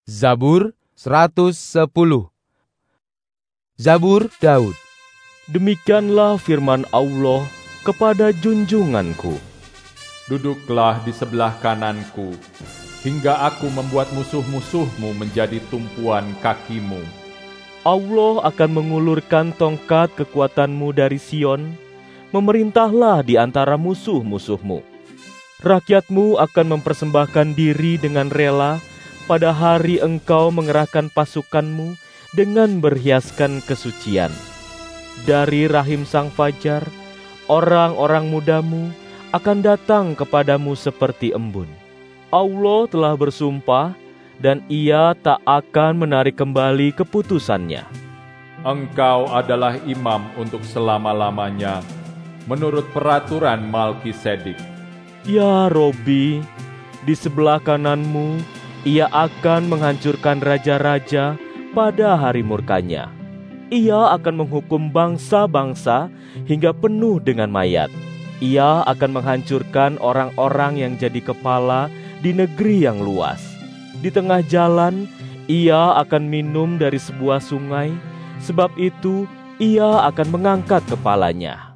Zabur 110. Zabur Daud. Demikianlah firman Allah kepada junjunganku. Duduklah di sebelah kananku, hingga aku membuat musuh-musuhmu menjadi tumpuan kakimu. Allah akan mengulurkan tongkat kekuatanmu dari Sion, memerintahlah di antara musuh-musuhmu. Rakyatmu akan mempersembahkan diri dengan rela pada hari engkau mengerahkan pasukanmu dengan berhiaskan kesucian. Dari rahim sang fajar, orang-orang mudamu akan datang kepadamu seperti embun. Allah telah bersumpah, dan Ia tak akan menarik kembali keputusannya. Engkau adalah imam untuk selama-lamanya, menurut peraturan Malkisedik. Ya Robi, di sebelah kananmu, Ia akan menghancurkan raja-raja pada hari murkanya. Ia akan menghukum bangsa-bangsa hingga penuh dengan mayat. Ia akan menghancurkan orang-orang yang jadi kepala di negeri yang luas. Di tengah jalan, ia akan minum dari sebuah sungai, sebab itu ia akan mengangkat kepalanya.